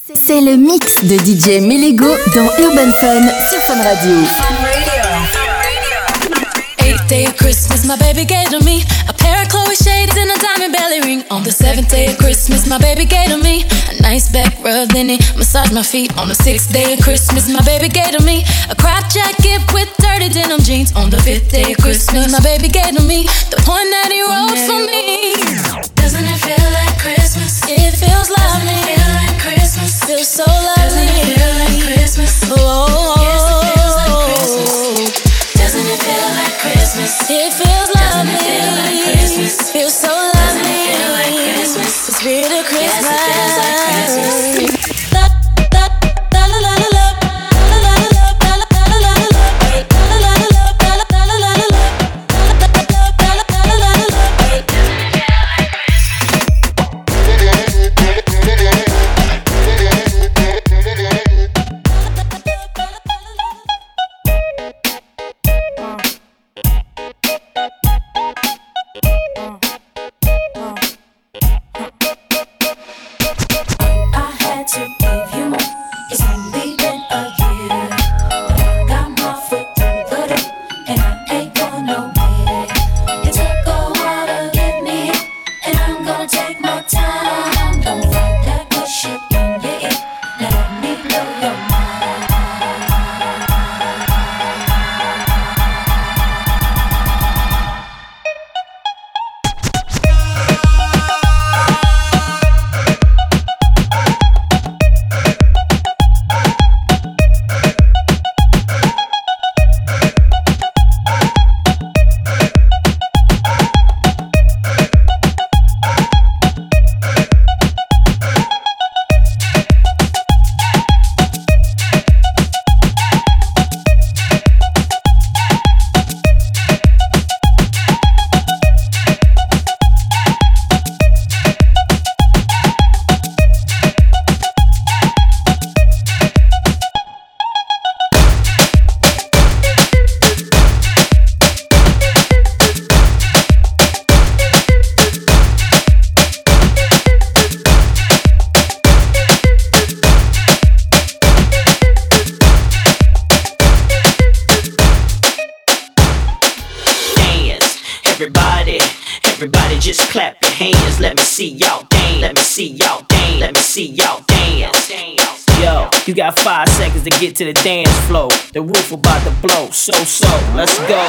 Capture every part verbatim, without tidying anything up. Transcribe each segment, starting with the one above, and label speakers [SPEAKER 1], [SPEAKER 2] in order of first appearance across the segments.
[SPEAKER 1] C'est le mix de D J Melego dans Urban Fun sur Fun Radio.
[SPEAKER 2] Eighth day of Christmas, my baby gave to me a pair of Chloe shades and a diamond belly ring. On the seventh day of Christmas, my baby gave to me a nice back rub, then he massaged my feet. On the sixth day of Christmas, my baby gave to me a crop jacket with dirty denim jeans. On the fifth day of Christmas, my baby gave to me the one that he wrote for me. Doesn't it feel like Christmas? It feels lovely. Doesn't it feel like Christmas? Feels so lovely. Doesn't it feel like Christmas? Oh, yes, it feels like Christmas. Doesn't it feel like Christmas? It feels lovely. Doesn't it feel like Christmas? Feels so lovely. Doesn't it feel like Christmas? The spirit of Christmas. Yes, it feels like Christmas.
[SPEAKER 3] You got five seconds to get to the dance floor. The roof about to blow. So, so, let's go.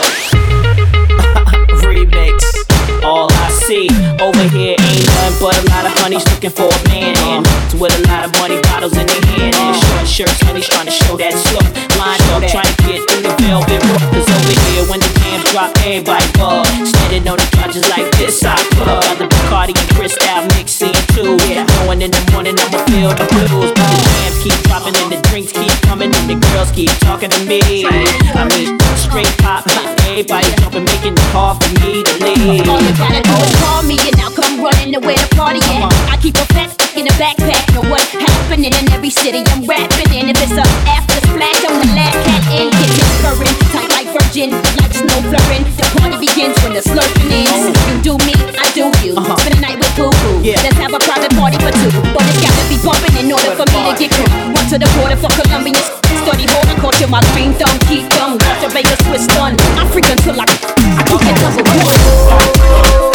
[SPEAKER 3] Remix. All I see over here ain't nothing but a lot of honeys looking for a man. And with a lot of money bottles in their hand. And short shirts, honey's trying to show that stuff. Lined up, trying to get through the velvet rope. Cause over here, when the jams drop, everybody bug. Standing on the couches like this, I plug. Got the Bacardi and Cristal mixing too. Yeah, going in the morning, I'ma feel the blues. But the jams keep dropping and the drinks keep coming. And the girls keep talking to me. I mean, straight pop, everybody jumping, making it hard for me to leave.
[SPEAKER 4] All you gotta do is call me and I'll come running to where the party at. I keep a fat in the backpack. Know what's happening in every city I'm rapping in. If it's a after splash on the last cat in, get it purring, tight like virgin, like snow flurring. The party begins when the slurping is. You do me, I do you. Uh-huh. Spend a night with Boo Boo. Yeah. Let's have a private party for two. But it's gotta be bumping in order for me to get through. Run to the border for Colombian. Study hard, I caught you my green thumb, keep dumb. Watch your Vegas twist done. I freak until I, I can get double one.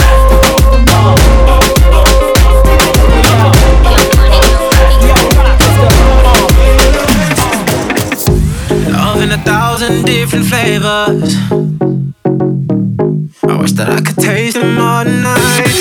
[SPEAKER 5] Love in a thousand different flavors. I wish that I could taste them all night.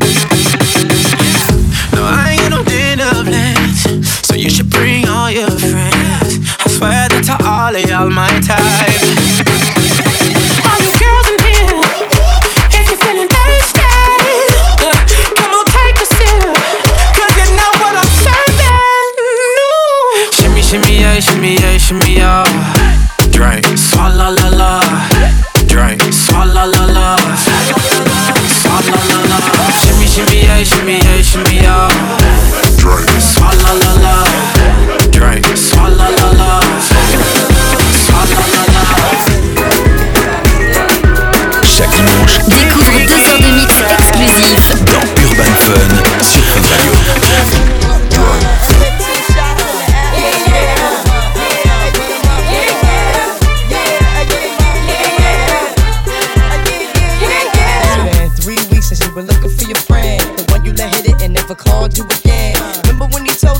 [SPEAKER 5] No, I ain't got no dinner plans, so you should bring all your friends. I swear that to all of y'all my type. All you girls in here, if you're feeling thirsty, uh, come on take a sip, cause you know what I'm serving. No. Shimmy, shimmy, yeah, shimmy, yeah, shimmy, yeah. Drink, swalla la la. Drink, swalla la la. Swalla la la. Shimmy, shimmy, yeah, shimmy, yeah, shimmy, yeah. Drink, swalla la la. Drink, swalla la la. Swalla la la.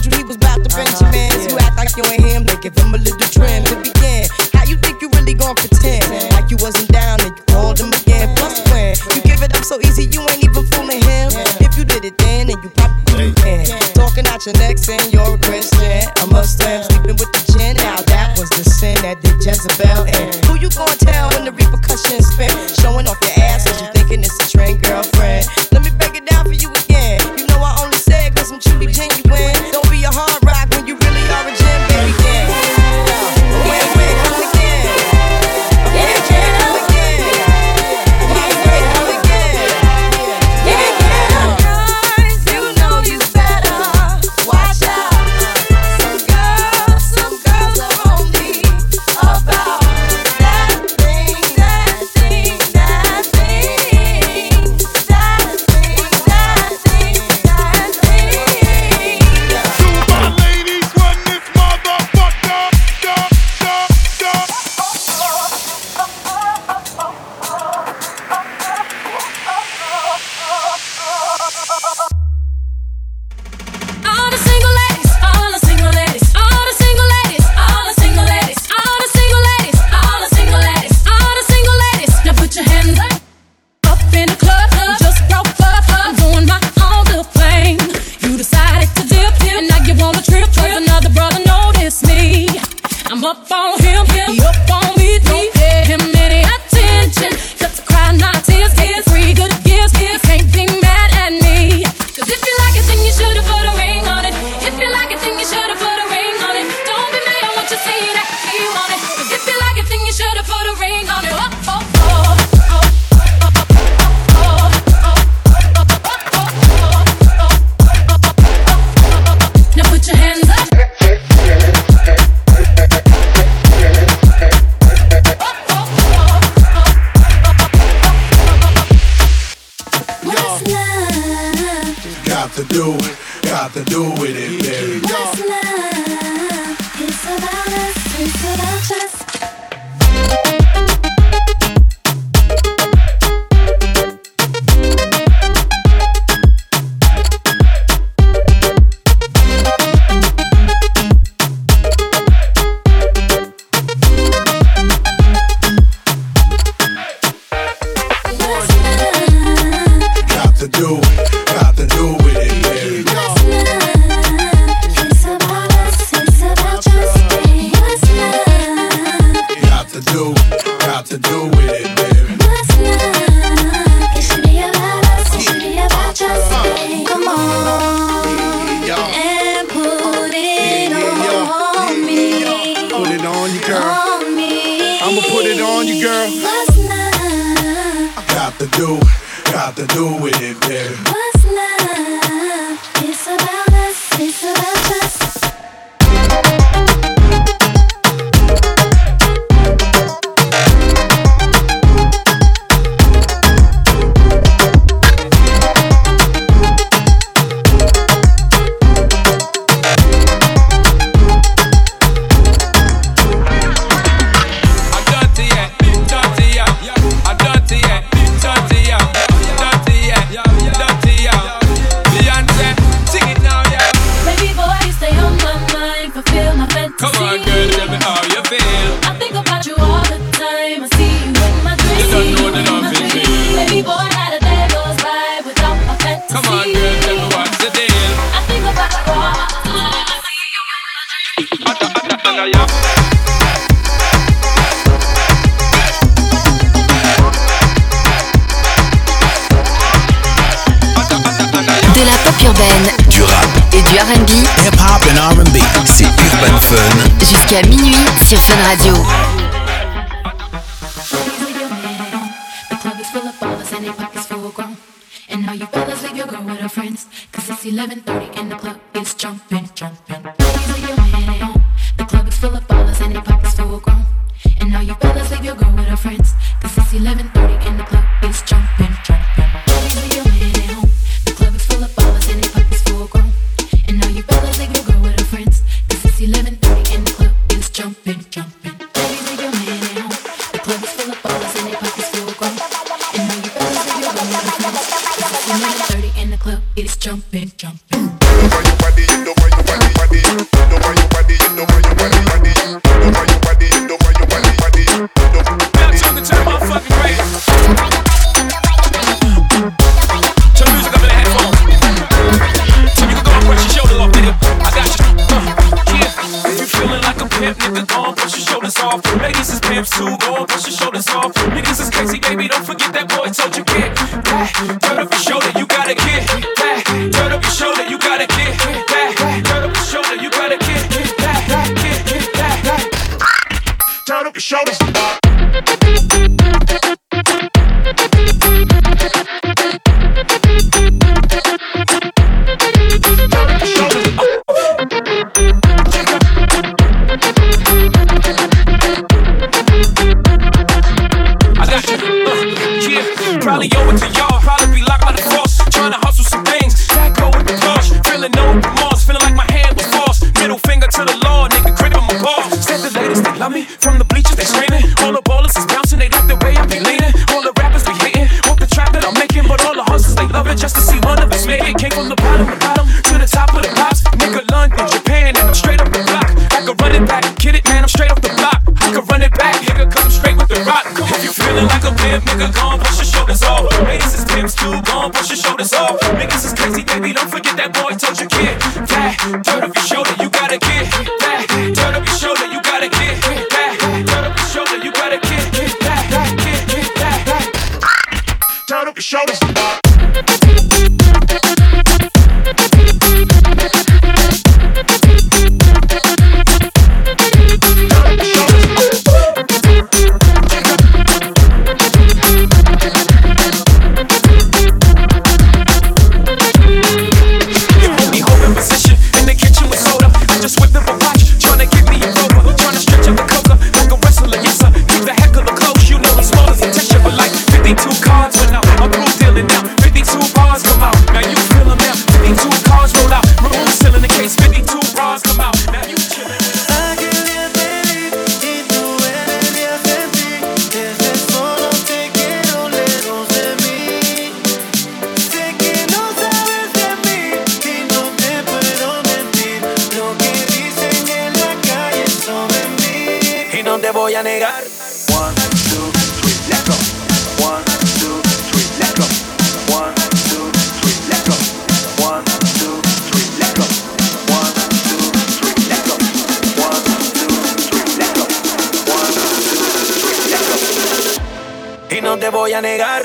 [SPEAKER 6] you he was about to bench your mans. You act like you ain't him, they give him a little trim to begin. How you think you really gon' pretend like you wasn't down and you called him again? Plus when you give it up so easy, you ain't even fooling him. If you did it then, then you probably can. Talking out your neck saying you're a Christian, a Muslim, sleeping with the gin. Now that was the sin that did Jezebel in. Who you gon' tell when the repercussions spin? Showing off your ass cause you thinking it's a trained girlfriend. Let me break it down for you again. You know I only say it cause I'm truly genuine. Don't be a hard rock when you really are a gem, baby. Again. Wait, wait, come again. Yeah, yeah, come again. Wait, wait, come again. Yeah, yeah. Guys, you know you better watch out. Some girls, some girls are only about that thing, that thing, that thing, that thing, that thing, that thing.
[SPEAKER 7] Super ladies run this motherfucker. Da, da, da.
[SPEAKER 2] All the single ladies, all the single ladies, all the single ladies, all the single ladies, all the single ladies, all the single ladies, all the single ladies. Now put your hands up, up in the club. You just broke up, I'm doing my own little thing. You decided to dip, and now you want a trip. Cause another brother noticed me. I'm up on him, he up on me. Don't pay him any attention. Cut the crowd, not tears, get three good gifts. You can't be mad at me. Cause if you like it, then you should've put a ring on it. If you like it, then you should've put a ring on it. Don't be mad at what you see that you want it. Cause if you like it, then you should've put a ring on it. Oh, oh, oh, oh, oh, oh, oh, oh. Now put your hands up.
[SPEAKER 7] What's love? Got to do it, got to do with it, baby.
[SPEAKER 2] What's love? It's about us, it's about us.
[SPEAKER 7] Got to do it, got to do with it, baby.
[SPEAKER 2] It's about us, it's about us, baby. What's love?
[SPEAKER 7] Got to do, got to do with it, baby.
[SPEAKER 2] What's love? It should be about us, it should be about us, baby. Come on and put it on me.
[SPEAKER 7] Put it on you, girl.
[SPEAKER 2] On me.
[SPEAKER 7] I'ma put it on you, girl.
[SPEAKER 2] What's love?
[SPEAKER 7] Got to do, got to do with it, baby.
[SPEAKER 2] What's love? It's about us, it's about us.
[SPEAKER 8] I'm dirty, yeah, dirty, yeah. I'm dirty, yeah, dirty, yeah. Dirty, yeah, dirty, yeah. Beyonce, sing it now, yeah.
[SPEAKER 2] Baby boy, you stay on my mind, fulfill my fantasy.
[SPEAKER 8] Come on, girl, tell me how you feel.
[SPEAKER 2] I think about you all the time. I see you in my dreams.
[SPEAKER 8] You don't know the love is real.
[SPEAKER 2] Baby boy, not a day goes by without my fantasy.
[SPEAKER 8] Come on, girl, tell me what's the deal.
[SPEAKER 2] I think about you all the time. I see you in my dreams.
[SPEAKER 8] Atta, atta, atta, yeah.
[SPEAKER 1] De la pop urbaine,
[SPEAKER 9] Du rap,
[SPEAKER 1] et du R and B
[SPEAKER 9] hip-hop and R and B. C'est Urban Fun.
[SPEAKER 1] jusqu'à minuit sur Fun Radio.
[SPEAKER 2] The club is full of ballers and their pockets full grown. And all you fellas leave your girl with her friends. Cause it's eleven thirty and the club is jumping, jumping. Please leave your man at home. The club is full of ballers and their pockets full grown. And all you fellas leave your girl with her friends. Cause it's eleven thirty and the club is jumping, jumping. Please leave your man at home. The club is full of ballers and their pockets full grown. And all you fellas leave your girl with her friends. Cause it's eleven thirty and the club is jumping, jumping. Please leave your man at home. The club is full of ballers and their pockets full grown. And all you fellas leave your girl with her friends. Cause it's eleven thirty and the club is jumping, jumping.
[SPEAKER 7] Why you body, you know why you body,
[SPEAKER 8] feeling like a pimp, nigga, go on, push your shoulders off. Ladies is pimps too, go on, push your shoulders off. Niggas is crazy, baby, don't forget that boy told you get that. Turn up your shoulder, you gotta get that. Turn up your shoulder, you gotta get that. Turn up your shoulder, you gotta get that. Get, get that. Turn up your shoulders. Probably owe it to y'all, probably be locked by the force. Trying to hustle some things, back go with the push. Feeling no remorse, feeling like my hand was forced. Middle finger to the law, nigga, gripping my balls. Said the ladies, they love me, from the bleachers they screaming. All the ballers is bouncing, they like the way I be leaning. All the rappers be hating, want the trap that I'm making. But all the hustlers, they love it just to see one of us make it. Came from the bottom, the bottom, to the top of the pops. Nigga, London, Japan, and I'm straight up the block. I can run it back, kid it, man, I'm straight up the block. I can run it back, nigga, cause I'm straight with the rock. If you feeling like a pimp, nigga, go on, push your shoulders off. Ladies is pimps too, go on, push your shoulders off. Niggas is crazy, baby, don't forget that boy told you kid. That, turn up your shoulder, you gotta get that. Turn up your shoulder, you gotta get that. Turn up your shoulder, you gotta get that. Get, get that. Turn up your shoulders.
[SPEAKER 10] Voy a negar. One, two, three, let go. One, two, three, let go. One, two, three, let go. One, two, three, let go. One, two, three, let go. One, two, three, let go. One, two, three, let go. Y no te voy a negar.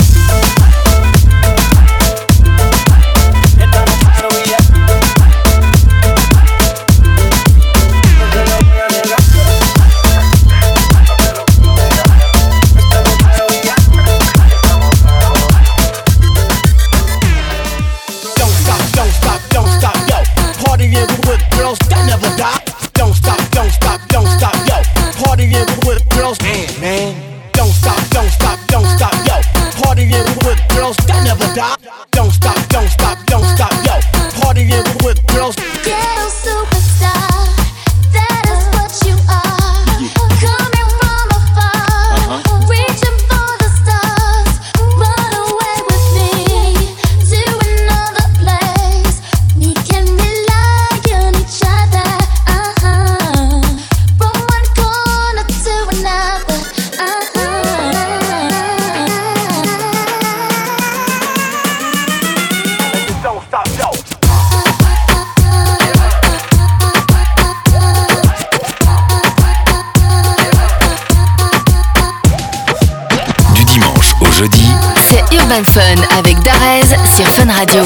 [SPEAKER 1] Urban Fun avec Darez sur Fun Radio.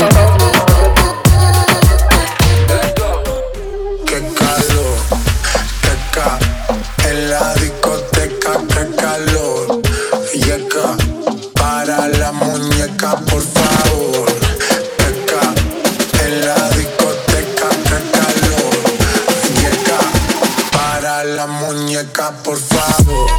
[SPEAKER 7] Qué calor, qué ca en la discoteca, qué calor. Yeca, para la muñeca, por favor. Qué ca en la discoteca, qué calor. Yeca, para la muñeca, por favor.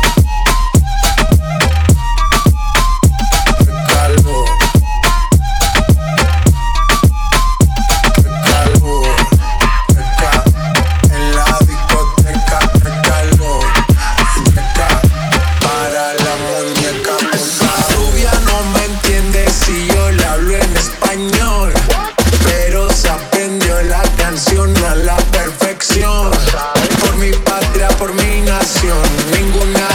[SPEAKER 5] Por mi patria, por mi nación, ninguna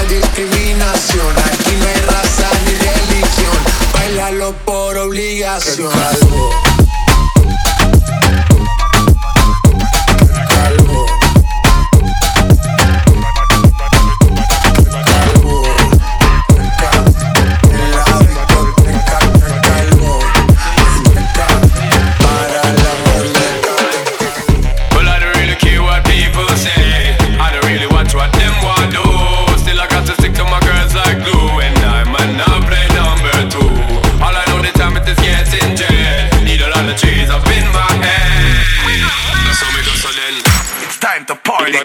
[SPEAKER 11] time to party.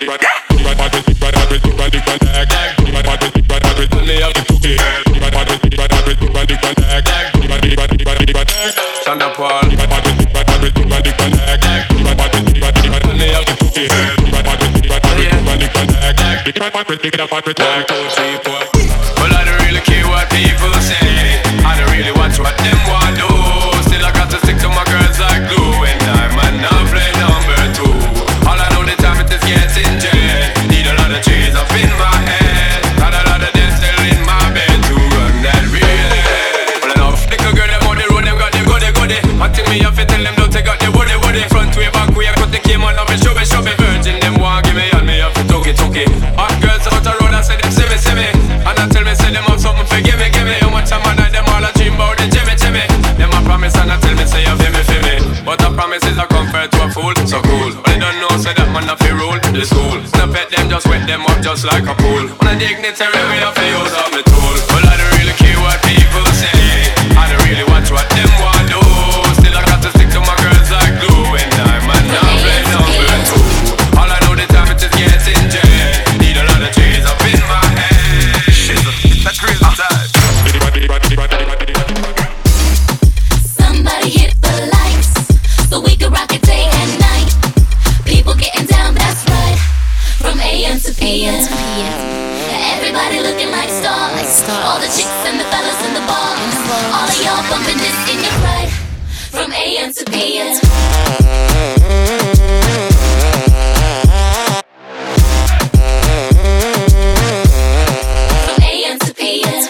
[SPEAKER 8] Chanda Paul. Well, I don't really care what people say. I don't really watch what them want do. Still I got to stick to my girls like glue. And I might not play number two. All I know the time it is getting jet. Need a lot of trees up in my head. Got a lot of them still in my bed to run that real. Well enough, little girl them on the road, them got the goody goody. One thing me have to tell them don't take out the woody woody. Front way, back way, I cut the came on of me, show me, show me. Virgin them want give me all me have to talk it, talk it. Hot girls out the road, I say them see me, see me. And I tell me, say them have something for give me, give me. How much time I night them all a dream about the Jimmy, Jimmy. Them a promise and I tell me, say you feel me, feel me. But a promise is a comfort to a fool, so cool. But they don't know, say that man have to rule the school. Snap at them, just wet them up just like a pool. On a dignitary way, I feel use up my tool. Well, I don't really care what people say. I don't really watch what them want do. Still I got to stick to my girls like glue. And I might not play number two. All I know the time it is getting jet. Need a lot of trees up in my head. Shit, that crazy time.
[SPEAKER 2] Somebody hit the lights so we can rock it day and night. People getting down, that's right. From A M to P M. Everybody looking like stars. All the chicks and the fellas in the bars. All of y'all bumping this in your pride. From A M to P M. From A M to P M.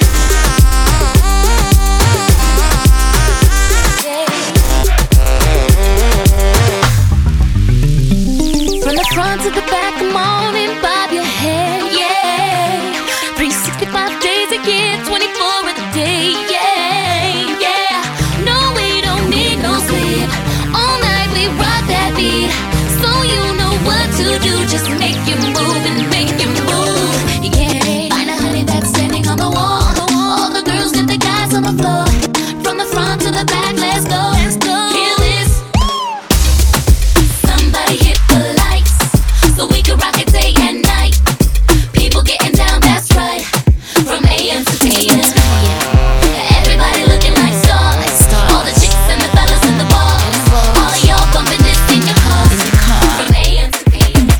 [SPEAKER 2] From the front to the back, come on and bob your head, yeah. three sixty-five days a year, twenty-four of the day, yeah, yeah. No, we don't need no sleep. All night we rock that beat. So you know what to do, just make you move and make you move, yeah. Find a honey that's standing on the wall. All the girls get the guys on the floor. From the front to the back, let's go, let's go. Feel this. Somebody hit the lights so we can rock it day and night. People getting down, that's right. From A M to P M. Everybody looking like stars. All the chicks and the fellas in the bars. All of y'all bumping this in your cars. From A M to P M.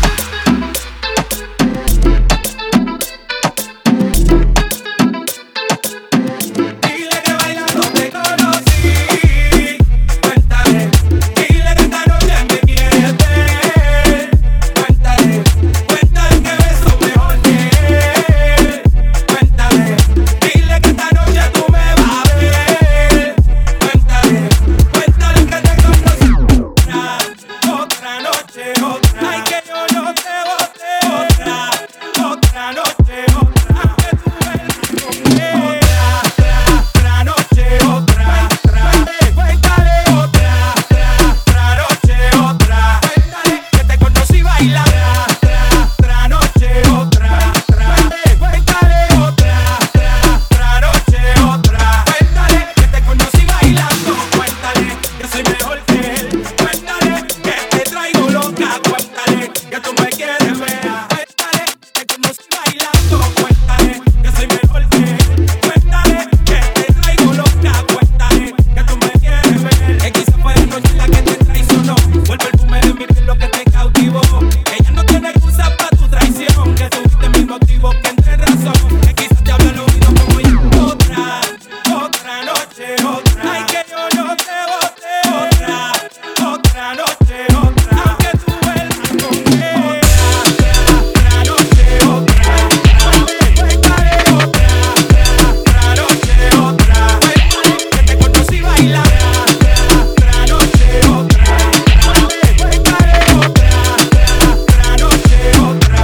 [SPEAKER 12] Dile que bailando te conocí. Cuéntale, dile que esta noche me quieres ver. Cuéntale, cuéntale que beso mejor que él. Cuéntale, dile que esta noche tú me vas a ver. Cuéntale, cuéntale que te conocí. Otra, otra noche, otra. Ay, que yo no te boté. Otra, otra noche, otra. Que tú vuelvas conmigo. Otra noche, otra, cuéntale otra, otra noche, otra, cuéntale que te conocí bailando, otra noche, otra, cuéntale otra, otra noche, otra, cuéntale que te conocí bailando, cuéntale que soy mejor que él, cuéntale que te traigo loca, cuéntale que tú me quieres ver, cuéntale que te conocí bailando, cuéntale que soy mejor que él, cuéntale que te traigo loca, cuéntale que tú me quieres ver. Que quizá fue la noche la que te traicionó, fue el perfume de mi piel lo que te cautivó. Ella no tiene excusa para tu traición, que tuviste mis motivos que entre razón. Que quizás te habla al oído como yo. Otra, otra noche, otra. Ay, que yo no te boté. Otra, otra noche, otra. Aunque tú vuelvas conmigo. Otra, otra noche, otra. Cuéntale otra, otra noche, otra. Cuéntale que te conocí bailando. Otra noche, otra. Cuéntale otra, otra noche, otra.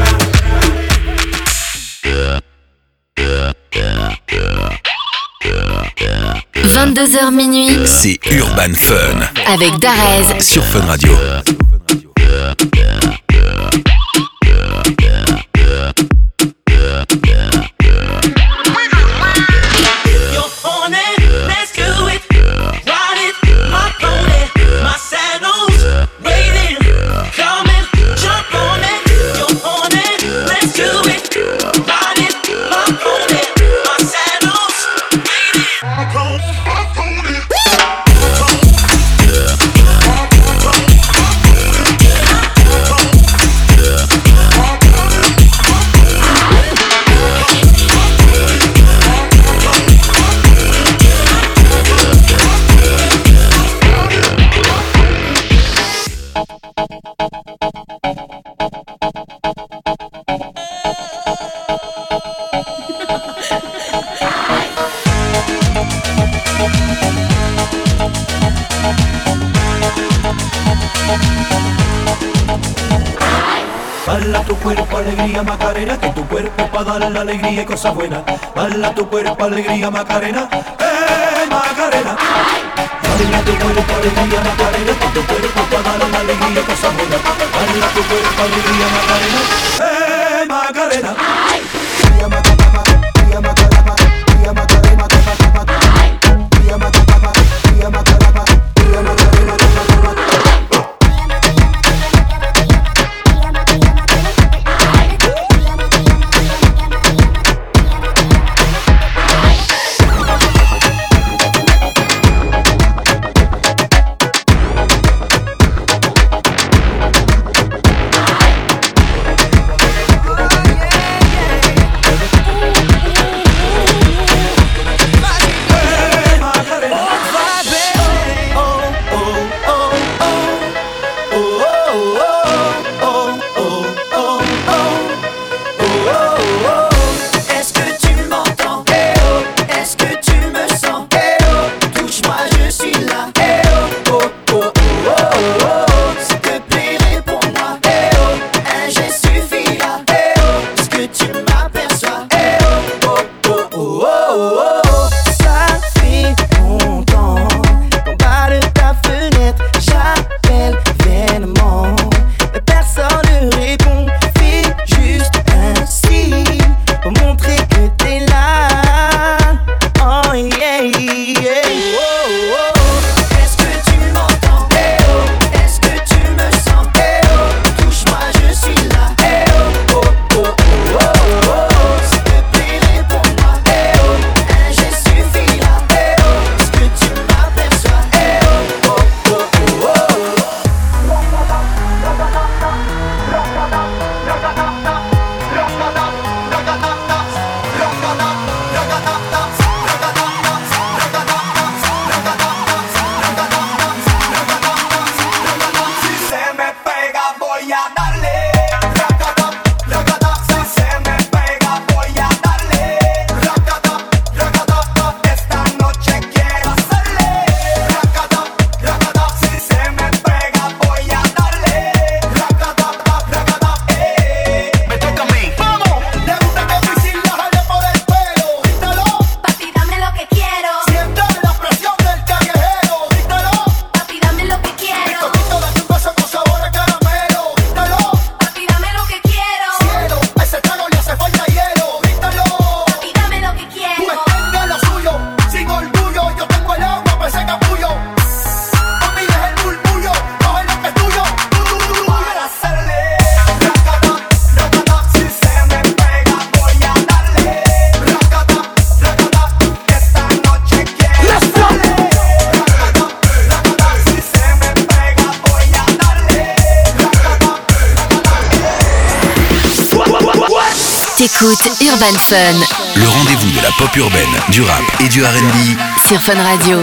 [SPEAKER 1] vingt-deux heures minuit
[SPEAKER 9] C'est Urban Fun
[SPEAKER 1] avec Darez
[SPEAKER 9] sur Fun Radio.
[SPEAKER 12] You're on it, let's do it. Ride it, my pony, my saddle's waiting, coming, Bala tu cuerpo, alegría, Macarena, que tu cuerpo pa' darle la alegría y cosas buenas. Bala tu cuerpo, alegría, Macarena, eh, Macarena. Bala tu cuerpo, alegría, Macarena, que tu cuerpo pa' darle la alegría y cosas buenas. Bala tu cuerpo, alegría, Macarena, eh, Macarena. Macarena, Macarena, Macarena, Macarena, Macarena, Macarena, Macarena.
[SPEAKER 1] Écoute Urban Fun.
[SPEAKER 9] Le rendez-vous de la pop urbaine, du rap et du R and B
[SPEAKER 1] sur Fun Radio.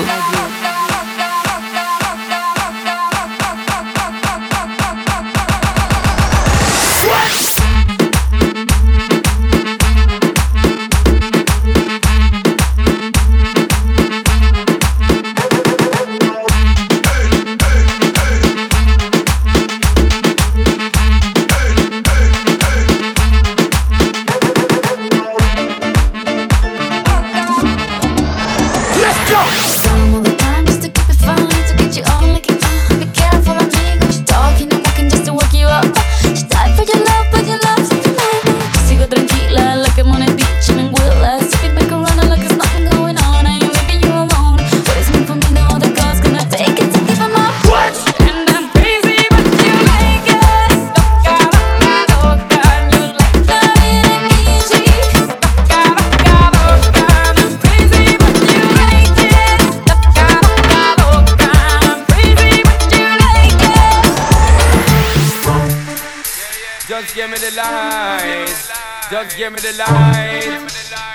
[SPEAKER 8] Just give me the light. Just give me the light.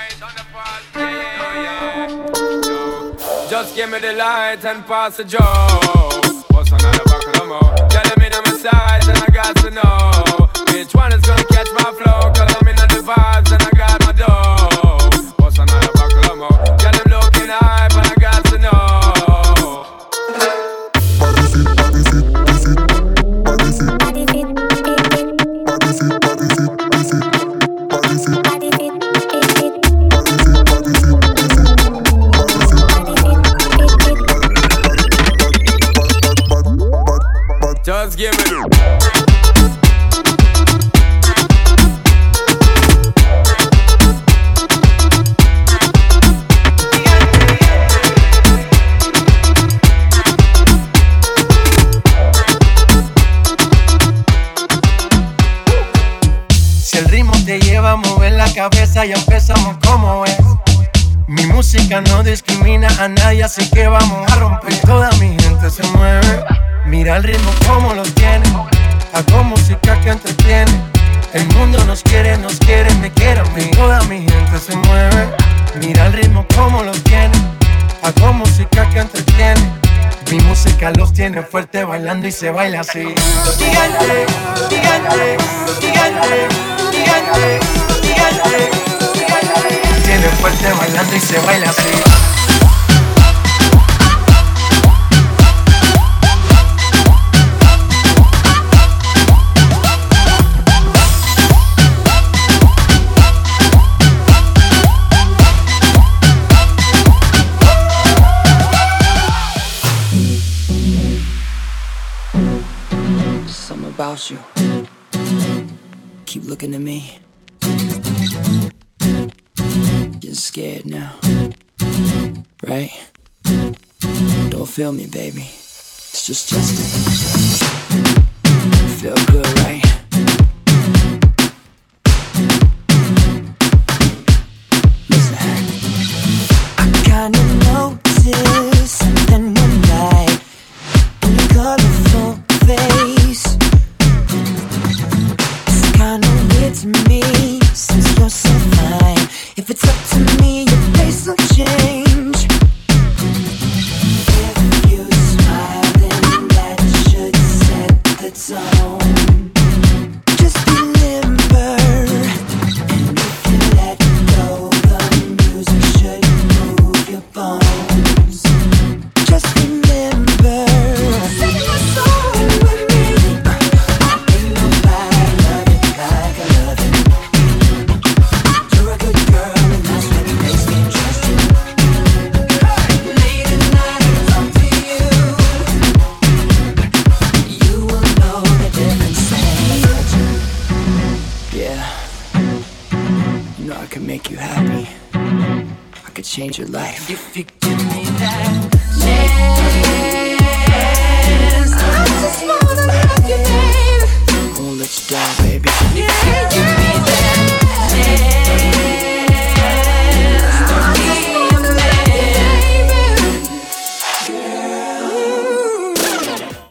[SPEAKER 8] Just give me the light and pass the joke. What's another buckle of more? Tell them in on my side and I got to know which one is gonna catch my flow. Cause I'm in on the vibes and I got my dough. What's another buckle of more? Tell them looking hype and I got to know. Body fit, body fit, body fit, body fit, body fit, body fit.
[SPEAKER 11] en la cabeza y empezamos como es. Mi música no discrimina a nadie, así que vamos a romper. Toda mi gente se mueve. Mira el ritmo como lo tiene. Hago música que entretiene. El mundo nos quiere, nos quiere, me quiere a mí. Toda mi gente se mueve. Mira el ritmo como lo tiene. Hago música que entretiene. Mi música los tiene fuerte bailando y se baila así. Gigante, gigante, gigante, gigante, gigante, gigante. Tiene fuerte bailando y se baila así.
[SPEAKER 13] Something about you. Keep looking at me. Getting scared now, right? Don't feel me, baby. It's just Justin. Feel good, right? Listen, I kinda noticed something one night in your colorful face. It's kinda weird to me since you're so fine. If it's up to me, your face will change. If you smile, then that should set the tone. Just be limber, and if you let go, the music should move your bones. Just remember, sing my song with me. Ain't nobody love it like I love it. You're a good girl. Make you happy. I could change your life. If you give me that chance.